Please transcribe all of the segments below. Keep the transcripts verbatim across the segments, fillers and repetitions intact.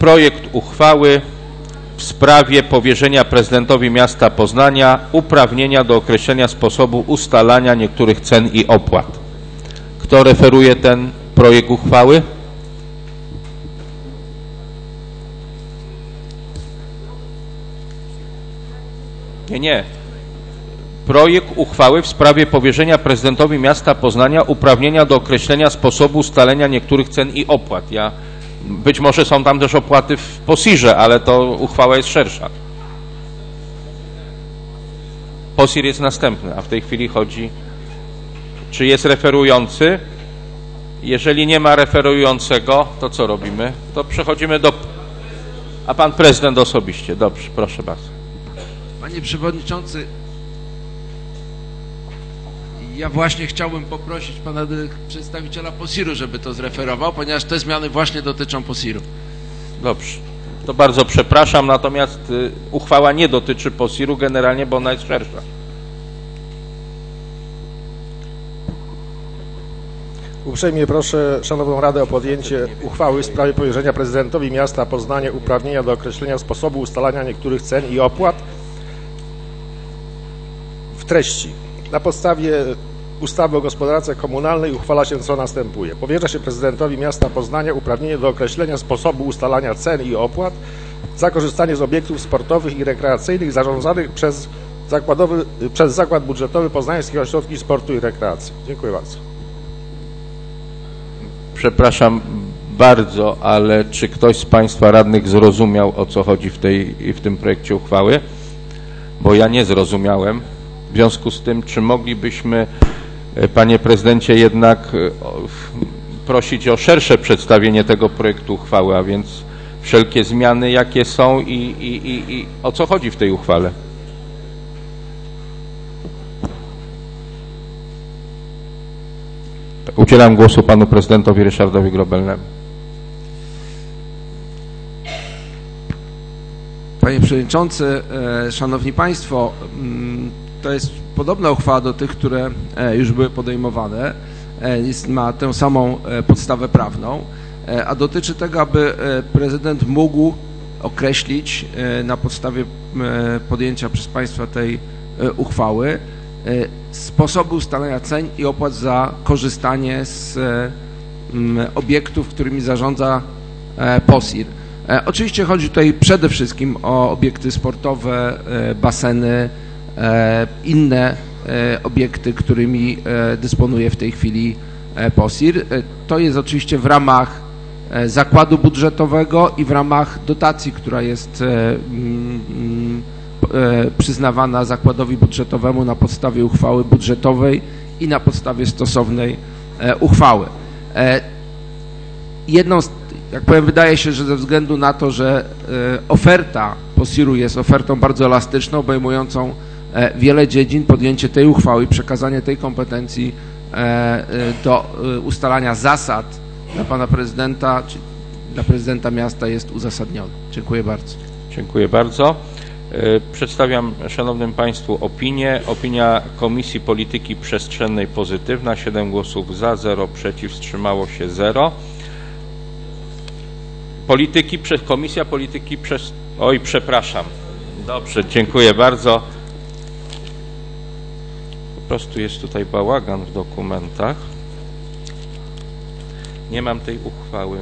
projekt uchwały w sprawie powierzenia prezydentowi miasta Poznania uprawnienia do określenia sposobu ustalania niektórych cen i opłat. Kto referuje ten projekt uchwały? Nie, nie. Projekt uchwały w sprawie powierzenia prezydentowi miasta Poznania uprawnienia do określenia sposobu ustalenia niektórych cen i opłat. Ja, być może są tam też opłaty w POSIR-ze, ale to uchwała jest szersza. POSIR jest następny, a w tej chwili chodzi, czy jest referujący. Jeżeli nie ma referującego, to co robimy? To przechodzimy do... A pan prezydent osobiście. Dobrze, proszę bardzo. Panie Przewodniczący, ja właśnie chciałbym poprosić pana przedstawiciela POSIR-u, żeby to zreferował, ponieważ te zmiany właśnie dotyczą POSIR-u. Dobrze. To bardzo przepraszam, natomiast y, uchwała nie dotyczy POSIR-u generalnie, bo ona jest szersza. Uprzejmie proszę Szanowną Radę o podjęcie uchwały w sprawie powierzenia prezydentowi miasta Poznania uprawnienia do określenia sposobu ustalania niektórych cen i opłat w treści. Na podstawie ustawy o gospodarce komunalnej uchwala się, co następuje. Powierza się prezydentowi miasta Poznania uprawnienie do określenia sposobu ustalania cen i opłat za korzystanie z obiektów sportowych i rekreacyjnych zarządzanych przez, zakładowy, przez Zakład Budżetowy Poznańskich Ośrodki Sportu i Rekreacji. Dziękuję bardzo. Przepraszam bardzo, ale czy ktoś z Państwa radnych zrozumiał, o co chodzi w, tej, w tym projekcie uchwały? Bo ja nie zrozumiałem. W związku z tym, czy moglibyśmy, Panie Prezydencie, jednak prosić o szersze przedstawienie tego projektu uchwały, a więc wszelkie zmiany, jakie są i, i, i, i o co chodzi w tej uchwale? Udzielam głosu Panu Prezydentowi Ryszardowi Grobelnemu. Panie Przewodniczący, Szanowni Państwo, to jest podobna uchwała do tych, które już były podejmowane. Jest, ma tę samą podstawę prawną, a dotyczy tego, aby prezydent mógł określić na podstawie podjęcia przez Państwa tej uchwały sposobu ustalania cen i opłat za korzystanie z obiektów, którymi zarządza POSIR. Oczywiście chodzi tutaj przede wszystkim o obiekty sportowe, baseny, inne obiekty, którymi dysponuje w tej chwili POSIR. To jest oczywiście w ramach zakładu budżetowego i w ramach dotacji, która jest przyznawana zakładowi budżetowemu na podstawie uchwały budżetowej i na podstawie stosownej uchwały. Jedną z, jak powiem, wydaje się, że ze względu na to, że oferta POSIR-u jest ofertą bardzo elastyczną, obejmującą wiele dziedzin, podjęcie tej uchwały i przekazanie tej kompetencji do ustalania zasad dla pana prezydenta, czy dla prezydenta miasta jest uzasadnione. Dziękuję bardzo. Dziękuję bardzo. Przedstawiam Szanownym Państwu opinię. Opinia Komisji Polityki Przestrzennej pozytywna. siedem głosów za, zero przeciw, wstrzymało się zero. Polityki, Komisja Polityki przez... Oj, przepraszam. Dobrze, dziękuję bardzo. Po prostu jest tutaj bałagan w dokumentach. Nie mam tej uchwały.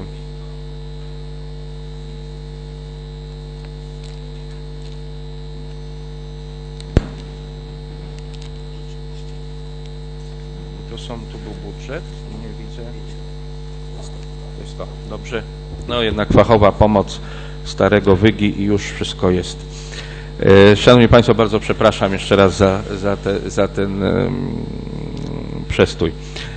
To są, tu był budżet, nie widzę. To jest to, dobrze. No jednak fachowa pomoc starego Wygi i już wszystko jest. Szanowni Państwo, bardzo przepraszam jeszcze raz za, za, te, za ten um, przestój.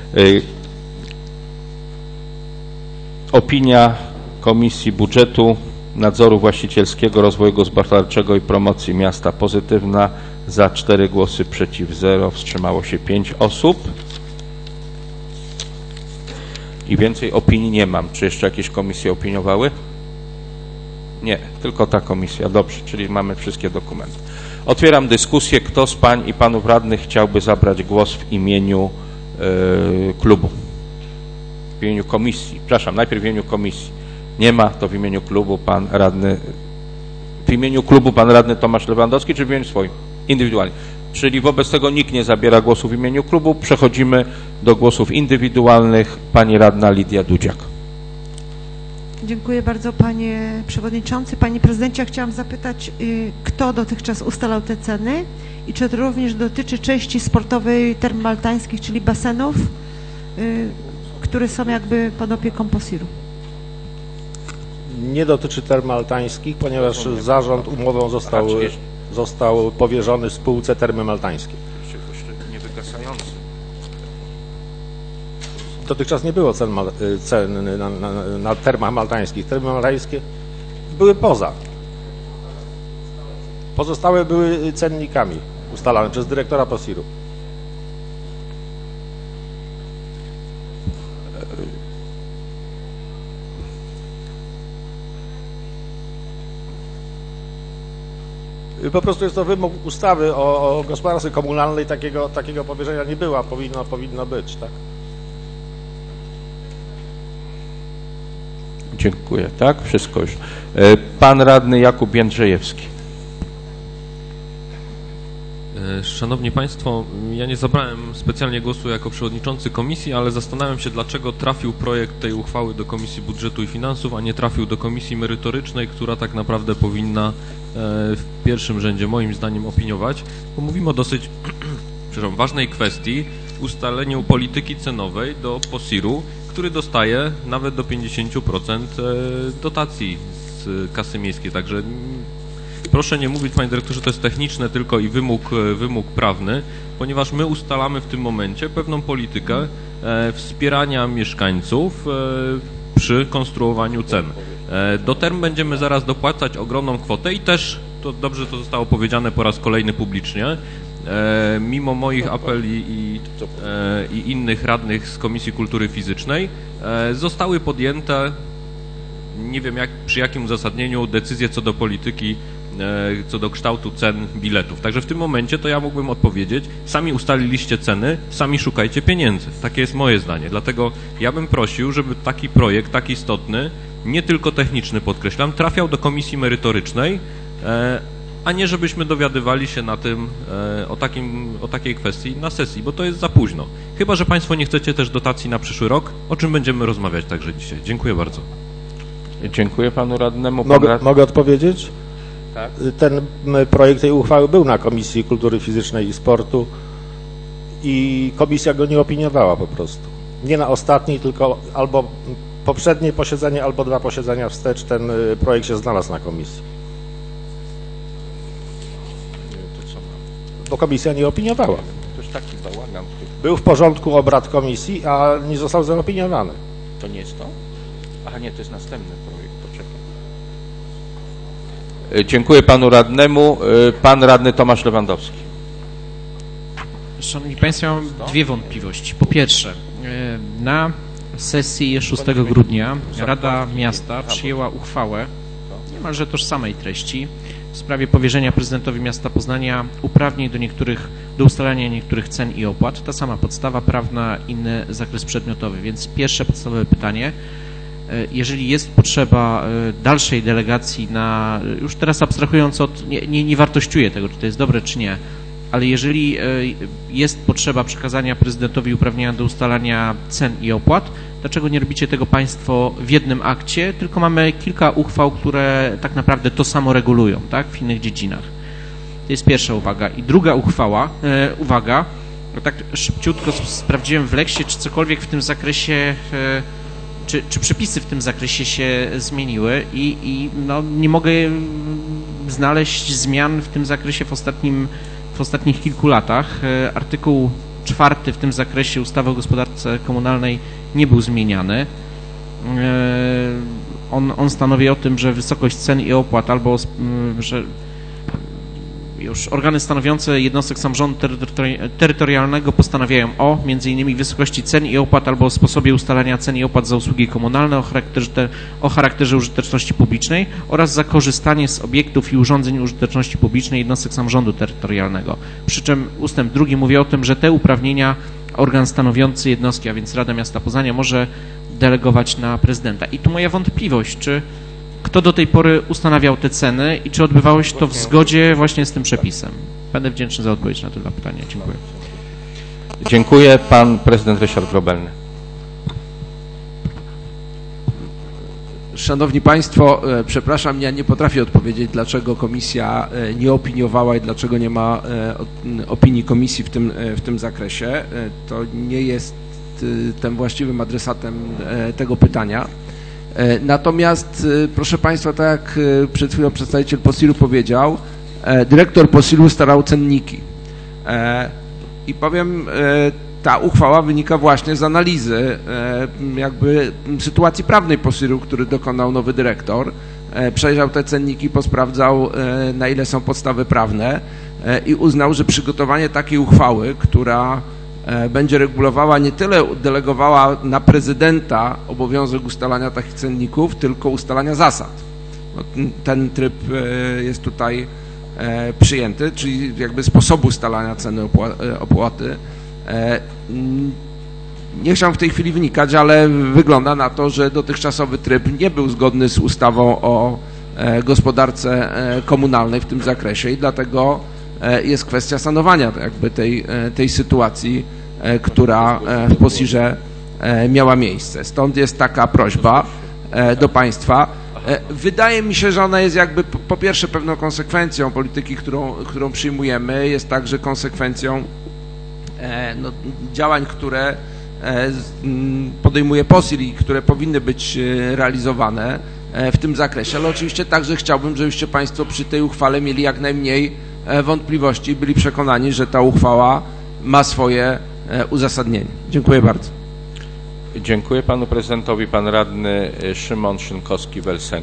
Opinia Komisji Budżetu, Nadzoru Właścicielskiego, Rozwoju Gospodarczego i Promocji Miasta pozytywna. Za cztery głosy, przeciw zero, wstrzymało się pięć osób. I więcej opinii nie mam. Czy jeszcze jakieś komisje opiniowały? Nie, tylko ta komisja. Dobrze, czyli mamy wszystkie dokumenty. Otwieram dyskusję. Kto z pań i panów radnych chciałby zabrać głos w imieniu yy, klubu? W imieniu komisji. Przepraszam, najpierw w imieniu komisji. Nie ma, to w imieniu klubu pan radny, w imieniu klubu pan radny Tomasz Lewandowski, czy w imieniu swoim? Indywidualnie. Czyli wobec tego nikt nie zabiera głosu w imieniu klubu. Przechodzimy do głosów indywidualnych. Pani radna Lidia Dudziak. Dziękuję bardzo, panie przewodniczący. Panie prezydencie, chciałam zapytać, kto dotychczas ustalał te ceny i czy to również dotyczy części sportowej Term Maltańskich, czyli basenów, które są jakby pod opieką POSIR-u? Nie dotyczy Term Maltańskich, ponieważ zarząd umową został, został powierzony spółce Termy Maltańskie. Niewygasający. Dotychczas nie było cen, cen na, na, na termach maltańskich. Termy maltańskie były poza. Pozostałe były cennikami ustalane przez dyrektora POSIR-u. Po prostu jest to wymóg ustawy o, o gospodarce komunalnej, takiego, takiego powierzenia nie było, a powinno, powinno być, tak? Dziękuję, tak? Wszystko już. Pan radny Jakub Jędrzejewski. Szanowni Państwo, ja nie zabrałem specjalnie głosu jako przewodniczący komisji, ale zastanawiam się, dlaczego trafił projekt tej uchwały do Komisji Budżetu i Finansów, a nie trafił do Komisji Merytorycznej, która tak naprawdę powinna w pierwszym rzędzie moim zdaniem opiniować, bo mówimy o dosyć przepraszam, ważnej kwestii, ustaleniu polityki cenowej do POSIR-u, który dostaje nawet do pięćdziesięciu procent dotacji z kasy miejskiej, także proszę nie mówić, panie dyrektorze, to jest techniczne tylko i wymóg, wymóg prawny, ponieważ my ustalamy w tym momencie pewną politykę e, wspierania mieszkańców e, przy konstruowaniu cen. E, do term będziemy zaraz dopłacać ogromną kwotę i też, to dobrze to zostało powiedziane po raz kolejny publicznie, e, mimo moich apeli i, e, i innych radnych z Komisji Kultury Fizycznej e, zostały podjęte, nie wiem jak, przy jakim uzasadnieniu, decyzje co do polityki, co do kształtu cen biletów. Także w tym momencie to ja mógłbym odpowiedzieć, sami ustaliliście ceny, sami szukajcie pieniędzy. Takie jest moje zdanie. Dlatego ja bym prosił, żeby taki projekt, tak istotny, nie tylko techniczny, podkreślam, trafiał do komisji merytorycznej, a nie żebyśmy dowiadywali się na tym, o, takim, o takiej kwestii na sesji, bo to jest za późno. Chyba że Państwo nie chcecie też dotacji na przyszły rok, o czym będziemy rozmawiać także dzisiaj. Dziękuję bardzo. Dziękuję panu radnemu. Pan Mogę, rad... mogę odpowiedzieć? Tak. Ten projekt tej uchwały był na Komisji Kultury Fizycznej i Sportu i komisja go nie opiniowała po prostu. Nie na ostatniej, tylko albo poprzednie posiedzenie, albo dwa posiedzenia wstecz ten projekt się znalazł na komisji. Bo komisja nie opiniowała. To jest taki bałagan. Był w porządku obrad komisji, a nie został zaopiniowany. To nie jest to? Aha, nie, to jest następny projekt. Poczekaj. Dziękuję panu radnemu. Pan radny Tomasz Lewandowski. Szanowni Państwo, ja mam dwie wątpliwości. Po pierwsze, na sesji szóstego grudnia Rada Miasta przyjęła uchwałę niemalże tożsamej treści w sprawie powierzenia prezydentowi miasta Poznania uprawnień do niektórych, do ustalania niektórych cen i opłat. Ta sama podstawa prawna, inny zakres przedmiotowy. Więc pierwsze podstawowe pytanie. Jeżeli jest potrzeba dalszej delegacji na, już teraz abstrahując od, nie, nie, nie wartościuję tego, czy to jest dobre, czy nie, ale jeżeli jest potrzeba przekazania prezydentowi uprawnienia do ustalania cen i opłat, dlaczego nie robicie tego Państwo w jednym akcie, tylko mamy kilka uchwał, które tak naprawdę to samo regulują, tak, w innych dziedzinach. To jest pierwsza uwaga. I druga uchwała, e, uwaga, no tak szybciutko sprawdziłem w leksie, czy cokolwiek w tym zakresie, e, czy, czy przepisy w tym zakresie się zmieniły i, i no, nie mogę znaleźć zmian w tym zakresie w ostatnim w ostatnich kilku latach. Artykuł czwarty w tym zakresie ustawy o gospodarce komunalnej nie był zmieniany. On, on stanowi o tym, że wysokość cen i opłat albo, że już organy stanowiące jednostek samorządu terytorialnego postanawiają o między innymi wysokości cen i opłat albo o sposobie ustalania cen i opłat za usługi komunalne o charakterze, o charakterze użyteczności publicznej oraz za korzystanie z obiektów i urządzeń użyteczności publicznej jednostek samorządu terytorialnego. Przy czym ustęp drugi mówi o tym, że te uprawnienia organ stanowiący jednostki, a więc Rada Miasta Poznania może delegować na prezydenta. I tu moja wątpliwość, czy kto do tej pory ustanawiał te ceny i czy odbywało się to w zgodzie właśnie z tym przepisem? Będę wdzięczny za odpowiedź na te dwa pytania. Dziękuję. Dziękuję. Pan prezydent Ryszard Grobelny. Szanowni Państwo, przepraszam, ja nie potrafię odpowiedzieć, dlaczego komisja nie opiniowała i dlaczego nie ma opinii komisji w tym, w tym zakresie. To nie jest tym właściwym adresatem tego pytania. Natomiast, proszę Państwa, tak jak przed chwilą przedstawiciel POSIL-u powiedział, dyrektor POSIL-u starał cenniki. I powiem, ta uchwała wynika właśnie z analizy jakby sytuacji prawnej POSIL-u, który dokonał nowy dyrektor. Przejrzał te cenniki, posprawdzał, na ile są podstawy prawne i uznał, że przygotowanie takiej uchwały, która będzie regulowała, nie tyle delegowała na prezydenta obowiązek ustalania takich cenników, tylko ustalania zasad. Ten tryb jest tutaj przyjęty, czyli jakby sposobu ustalania ceny opłaty. Nie chciałem w tej chwili wnikać, ale wygląda na to, że dotychczasowy tryb nie był zgodny z ustawą o gospodarce komunalnej w tym zakresie i dlatego jest kwestia sanowania jakby tej, tej sytuacji, która w POSIR-ze miała miejsce. Stąd jest taka prośba do Państwa. Wydaje mi się, że ona jest jakby po pierwsze pewną konsekwencją polityki, którą, którą przyjmujemy, jest także konsekwencją no, działań, które podejmuje POSIR i które powinny być realizowane w tym zakresie, ale oczywiście także chciałbym, żebyście Państwo przy tej uchwale mieli jak najmniej wątpliwości i byli przekonani, że ta uchwała ma swoje uzasadnienie. Dziękuję bardzo. Dziękuję panu prezydentowi. Pan radny Szymon Szynkowski-Welsenk.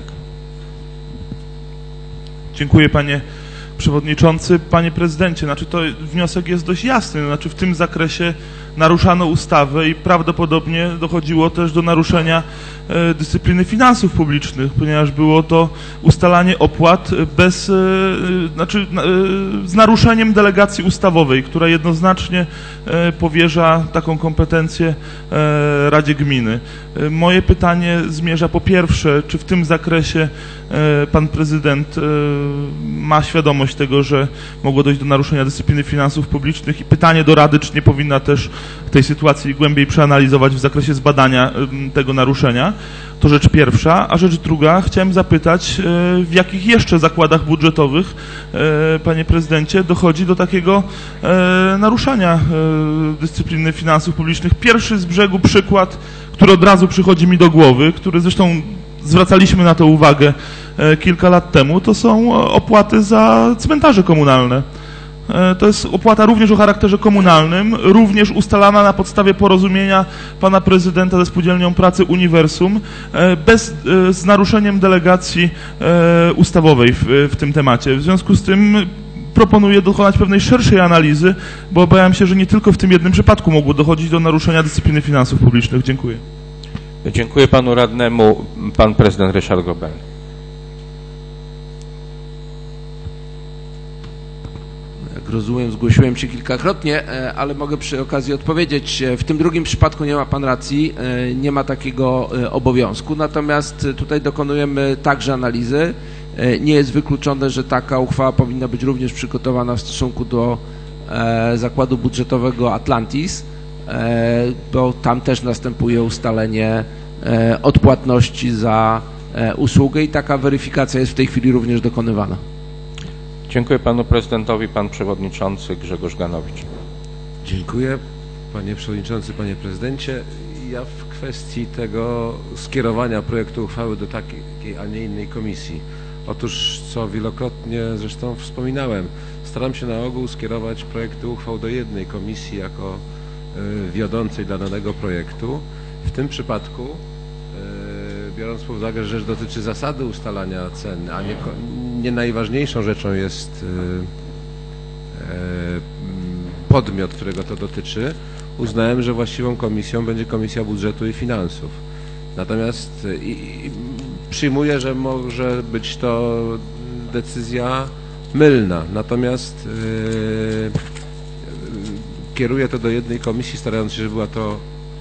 Dziękuję panie przewodniczący. Panie prezydencie, znaczy to wniosek jest dość jasny, znaczy w tym zakresie naruszano ustawę i prawdopodobnie dochodziło też do naruszenia e, dyscypliny finansów publicznych, ponieważ było to ustalanie opłat bez, e, znaczy e, z naruszeniem delegacji ustawowej, która jednoznacznie e, powierza taką kompetencję e, Radzie Gminy. E, moje pytanie zmierza po pierwsze, czy w tym zakresie e, pan prezydent e, ma świadomość tego, że mogło dojść do naruszenia dyscypliny finansów publicznych i pytanie do Rady, czy nie powinna też tej sytuacji głębiej przeanalizować w zakresie zbadania tego naruszenia. To rzecz pierwsza. A rzecz druga, chciałem zapytać, w jakich jeszcze zakładach budżetowych, panie prezydencie, dochodzi do takiego naruszania dyscypliny finansów publicznych. Pierwszy z brzegu przykład, który od razu przychodzi mi do głowy, który zresztą zwracaliśmy na to uwagę kilka lat temu, to są opłaty za cmentarze komunalne. To jest opłata również o charakterze komunalnym, również ustalana na podstawie porozumienia pana prezydenta ze Spółdzielnią Pracy Uniwersum, bez, z naruszeniem delegacji ustawowej w, w tym temacie. W związku z tym proponuję dokonać pewnej szerszej analizy, bo obawiam się, że nie tylko w tym jednym przypadku mogło dochodzić do naruszenia dyscypliny finansów publicznych. Dziękuję. Dziękuję panu radnemu. Pan prezydent Ryszard Grobelny. Rozumiem, zgłosiłem się kilkakrotnie, ale mogę przy okazji odpowiedzieć. W tym drugim przypadku nie ma pan racji, nie ma takiego obowiązku, natomiast tutaj dokonujemy także analizy. Nie jest wykluczone, że taka uchwała powinna być również przygotowana w stosunku do zakładu budżetowego Atlantis, bo tam też następuje ustalenie odpłatności za usługę i taka weryfikacja jest w tej chwili również dokonywana. Dziękuję panu prezydentowi. Pan przewodniczący Grzegorz Ganowicz. Dziękuję panie przewodniczący, panie prezydencie. Ja w kwestii tego skierowania projektu uchwały do takiej, a nie innej komisji. Otóż, co wielokrotnie zresztą wspominałem, staram się na ogół skierować projekty uchwał do jednej komisji jako y, wiodącej dla danego projektu. W tym przypadku, y, biorąc pod uwagę, że rzecz dotyczy zasady ustalania cen, a nie, nie najważniejszą rzeczą jest y, y, podmiot, którego to dotyczy, uznałem, że właściwą komisją będzie Komisja Budżetu i Finansów. Natomiast i, i przyjmuję, że może być to decyzja mylna, natomiast yy, kieruję to do jednej komisji, starając się, żeby była to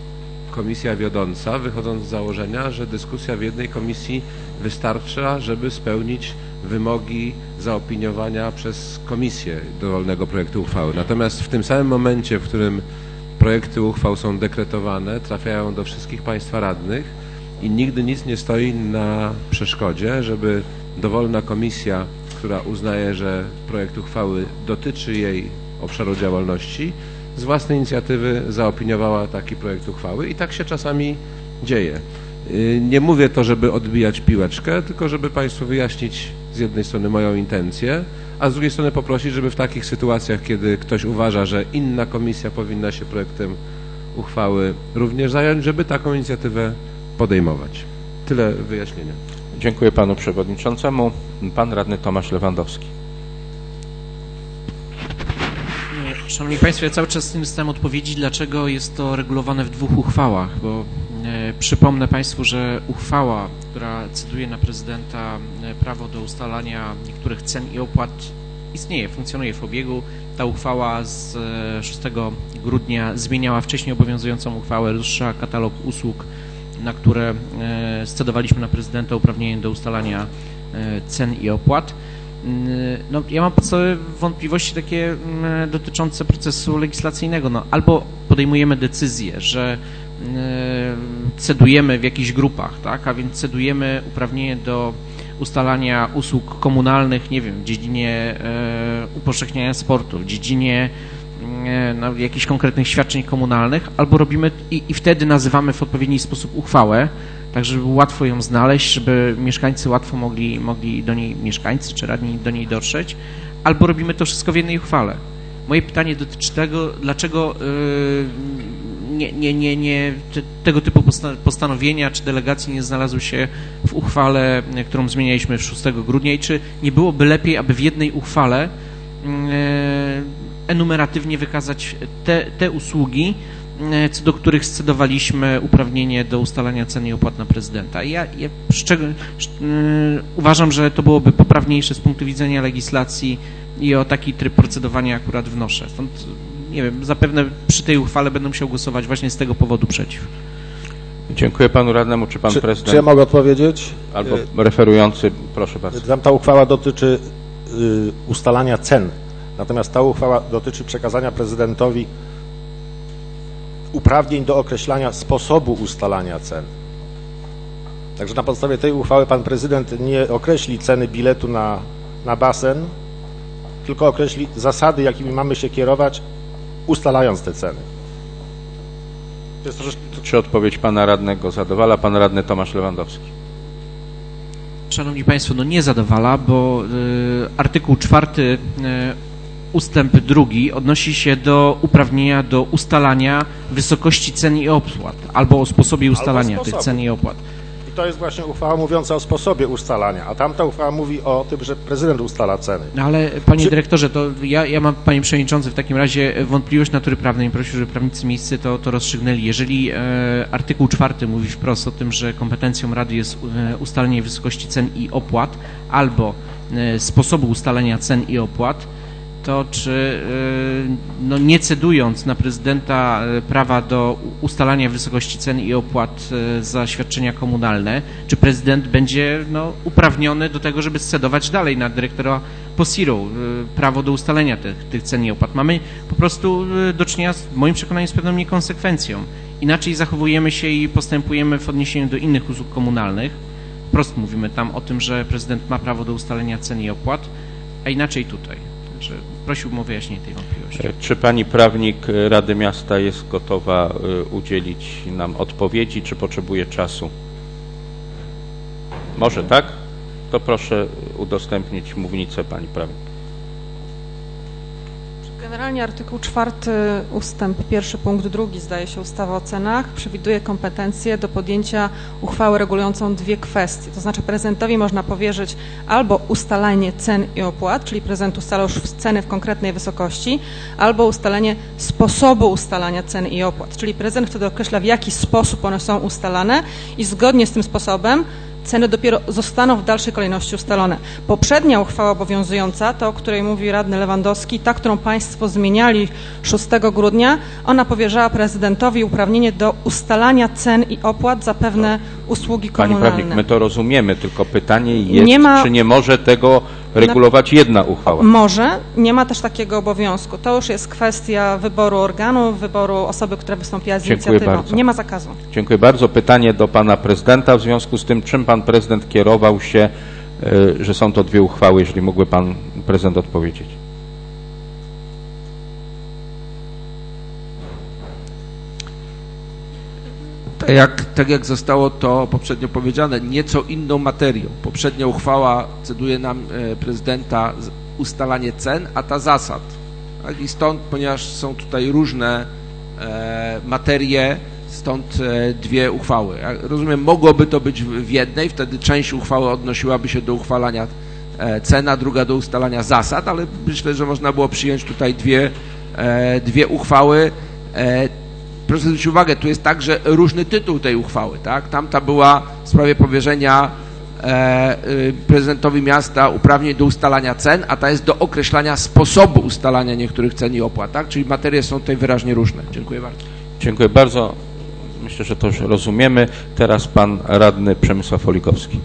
komisja wiodąca, wychodząc z założenia, że dyskusja w jednej komisji wystarcza, żeby spełnić wymogi zaopiniowania przez komisję dowolnego projektu uchwały. Natomiast w tym samym momencie, w którym projekty uchwał są dekretowane, trafiają do wszystkich państwa radnych i nigdy nic nie stoi na przeszkodzie, żeby dowolna komisja, która uznaje, że projekt uchwały dotyczy jej obszaru działalności, z własnej inicjatywy zaopiniowała taki projekt uchwały i tak się czasami dzieje. Nie mówię to, żeby odbijać piłeczkę, tylko żeby Państwu wyjaśnić z jednej strony moją intencję, a z drugiej strony poprosić, żeby w takich sytuacjach, kiedy ktoś uważa, że inna komisja powinna się projektem uchwały również zająć, żeby taką inicjatywę podejmować. Tyle wyjaśnienia. Dziękuję Panu Przewodniczącemu. Pan Radny Tomasz Lewandowski. Szanowni Państwo, ja cały czas z tym system odpowiedzi, dlaczego jest to regulowane w dwóch uchwałach, bo e, przypomnę Państwu, że uchwała, która ceduje na prezydenta e, prawo do ustalania niektórych cen i opłat istnieje, funkcjonuje w obiegu. Ta uchwała z e, szóstego grudnia zmieniała wcześniej obowiązującą uchwałę, rozszerza katalog usług, na które e, scedowaliśmy na prezydenta uprawnienie do ustalania e, cen i opłat. No, ja mam podstawowe wątpliwości takie dotyczące procesu legislacyjnego. No, albo podejmujemy decyzję, że cedujemy w jakichś grupach, tak, a więc cedujemy uprawnienie do ustalania usług komunalnych, nie wiem, w dziedzinie e, upowszechniania sportu, w dziedzinie e, no, jakichś konkretnych świadczeń komunalnych, albo robimy i, i wtedy nazywamy w odpowiedni sposób uchwałę, tak żeby było łatwo ją znaleźć, żeby mieszkańcy łatwo mogli, mogli do niej, mieszkańcy czy radni do niej dotrzeć, albo robimy to wszystko w jednej uchwale. Moje pytanie dotyczy tego, dlaczego yy, nie, nie, nie, nie, tego typu postanowienia czy delegacji nie znalazły się w uchwale, którą zmienialiśmy szóstego grudnia i czy nie byłoby lepiej, aby w jednej uchwale yy, enumeratywnie wykazać te, te usługi, co do których scedowaliśmy uprawnienie do ustalania cen i opłat na prezydenta. Ja, ja szczeg- yy, uważam, że to byłoby poprawniejsze z punktu widzenia legislacji i o taki tryb procedowania akurat wnoszę. Stąd, nie wiem, zapewne przy tej uchwale będę musiał głosować właśnie z tego powodu przeciw. Dziękuję Panu Radnemu. Czy Pan czy, Prezydent... Czy ja mogę odpowiedzieć? Albo referujący, proszę bardzo. Tam ta uchwała dotyczy y, ustalania cen, natomiast ta uchwała dotyczy przekazania prezydentowi uprawnień do określania sposobu ustalania cen. Także na podstawie tej uchwały pan prezydent nie określi ceny biletu na, na basen, tylko określi zasady, jakimi mamy się kierować, ustalając te ceny. To jest troszeczkę... Czy odpowiedź Pana Radnego zadowala? Pan Radny Tomasz Lewandowski. Szanowni Państwo, no nie zadowala, bo y, artykuł czwarty y, ustęp drugi odnosi się do uprawnienia do ustalania wysokości cen i opłat, albo o sposobie ustalania tych cen i opłat. I to jest właśnie uchwała mówiąca o sposobie ustalania, a tamta uchwała mówi o tym, że prezydent ustala ceny. No ale Panie Czy... Dyrektorze, to ja, ja mam, Panie Przewodniczący, w takim razie wątpliwość natury prawnej i prosił, żeby prawnicy miejscy to, to rozstrzygnęli. Jeżeli e, artykuł czwarty mówi wprost o tym, że kompetencją Rady jest e, ustalenie wysokości cen i opłat, albo e, sposobu ustalenia cen i opłat, to czy no, nie cedując na prezydenta prawa do ustalania wysokości cen i opłat za świadczenia komunalne, czy prezydent będzie no, uprawniony do tego, żeby scedować dalej na dyrektora POSIR-u prawo do ustalenia tych, tych cen i opłat. Mamy po prostu do czynienia, w moim przekonaniu, z pewną niekonsekwencją. Inaczej zachowujemy się i postępujemy w odniesieniu do innych usług komunalnych. Wprost mówimy tam o tym, że prezydent ma prawo do ustalenia cen i opłat, a inaczej tutaj. Prosiłbym o wyjaśnienie tej wątpliwości. Czy Pani prawnik Rady Miasta jest gotowa udzielić nam odpowiedzi, czy potrzebuje czasu? Może tak? To proszę udostępnić mównicę Pani prawnik. Generalnie artykuł czwarty ustęp pierwszy punkt drugi, zdaje się, ustawy o cenach przewiduje kompetencje do podjęcia uchwały regulującą dwie kwestie. To znaczy prezydentowi można powierzyć albo ustalanie cen i opłat, czyli prezydent ustala już ceny w konkretnej wysokości, albo ustalenie sposobu ustalania cen i opłat, czyli prezydent wtedy określa, w jaki sposób one są ustalane i zgodnie z tym sposobem Ceny dopiero zostaną w dalszej kolejności ustalone. Poprzednia uchwała obowiązująca, ta, o której mówi radny Lewandowski, ta, którą Państwo zmieniali szóstego grudnia, ona powierzała prezydentowi uprawnienie do ustalania cen i opłat za pewne usługi komunalne. Pani prawnik, my to rozumiemy, tylko pytanie jest, nie ma, czy nie może tego regulować jedna uchwała? Może, nie ma też takiego obowiązku. To już jest kwestia wyboru organu, wyboru osoby, która wystąpiła z Dziękuję inicjatywą. bardzo. Nie ma zakazu. Dziękuję bardzo. Pytanie do Pana Prezydenta. W związku z tym, czym Pan Prezydent kierował się, że są to dwie uchwały, jeżeli mógłby Pan Prezydent odpowiedzieć? Tak jak, tak jak zostało to poprzednio powiedziane, nieco inną materią. Poprzednia uchwała ceduje nam e, prezydenta ustalanie cen, a ta zasad. Tak? I stąd, ponieważ są tutaj różne e, materie, stąd e, dwie uchwały. Ja rozumiem, mogłoby to być w, w jednej, wtedy część uchwały odnosiłaby się do uchwalania e, cen, a druga do ustalania zasad, ale myślę, że można było przyjąć tutaj dwie, e, dwie uchwały. E, Proszę zwrócić uwagę, tu jest także różny tytuł tej uchwały, tak? Tamta była w sprawie powierzenia e, prezydentowi miasta uprawnień do ustalania cen, a ta jest do określania sposobu ustalania niektórych cen i opłat, tak? Czyli materie są tutaj wyraźnie różne. Dziękuję bardzo. Dziękuję bardzo. Myślę, że to już rozumiemy. Teraz Pan Radny Przemysław Oligowski.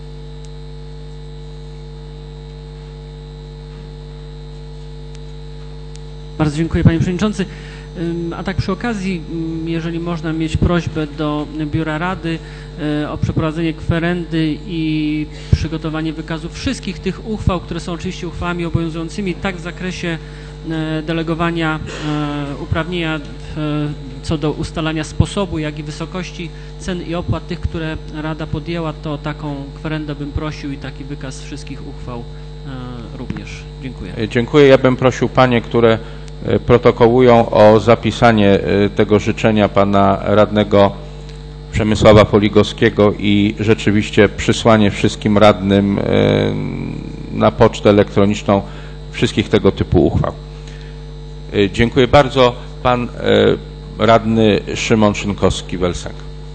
Bardzo dziękuję, Panie Przewodniczący. A tak przy okazji, jeżeli można mieć prośbę do Biura Rady o przeprowadzenie kwerendy i przygotowanie wykazu wszystkich tych uchwał, które są oczywiście uchwałami obowiązującymi, tak w zakresie delegowania uprawnienia co do ustalania sposobu, jak i wysokości cen i opłat tych, które Rada podjęła, to taką kwerendę bym prosił i taki wykaz wszystkich uchwał również. Dziękuję. Dziękuję. Ja bym prosił Panie, które protokołują, o zapisanie tego życzenia Pana Radnego Przemysława Poligowskiego i rzeczywiście przysłanie wszystkim radnym na pocztę elektroniczną wszystkich tego typu uchwał. Dziękuję bardzo. Pan Radny Szymon Szynkowski-Welsenk.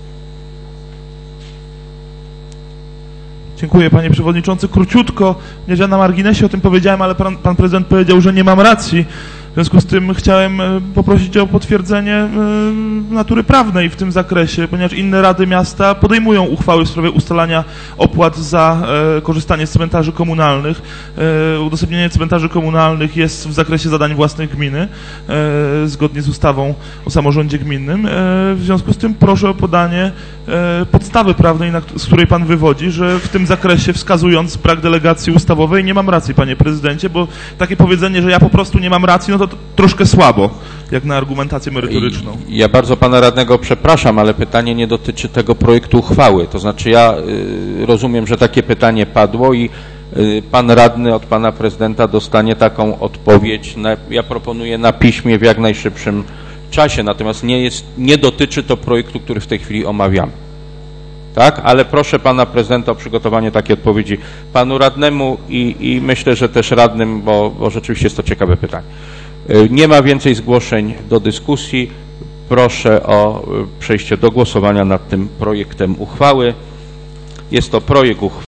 Dziękuję, Panie Przewodniczący. Króciutko, nie na marginesie o tym powiedziałem, ale pan, pan Prezydent powiedział, że nie mam racji. W związku z tym chciałem poprosić o potwierdzenie natury prawnej w tym zakresie, ponieważ inne rady miasta podejmują uchwały w sprawie ustalania opłat za korzystanie z cmentarzy komunalnych. Udostępnienie cmentarzy komunalnych jest w zakresie zadań własnych gminy, zgodnie z ustawą o samorządzie gminnym. W związku z tym proszę o podanie podstawy prawnej, z której Pan wywodzi, że w tym zakresie, wskazując brak delegacji ustawowej, nie mam racji, Panie Prezydencie, bo takie powiedzenie, że ja po prostu nie mam racji, no to To troszkę słabo, jak na argumentację merytoryczną. Ja bardzo Pana Radnego przepraszam, ale pytanie nie dotyczy tego projektu uchwały. To znaczy ja y, rozumiem, że takie pytanie padło i y, Pan Radny od Pana Prezydenta dostanie taką odpowiedź. Na, ja proponuję na piśmie w jak najszybszym czasie, natomiast nie, jest, nie dotyczy to projektu, który w tej chwili omawiamy. Tak? Ale proszę Pana Prezydenta o przygotowanie takiej odpowiedzi Panu Radnemu i, i myślę, że też radnym, bo, bo rzeczywiście jest to ciekawe pytanie. Nie ma więcej zgłoszeń do dyskusji. Proszę o przejście do głosowania nad tym projektem uchwały. Jest to projekt uchwały.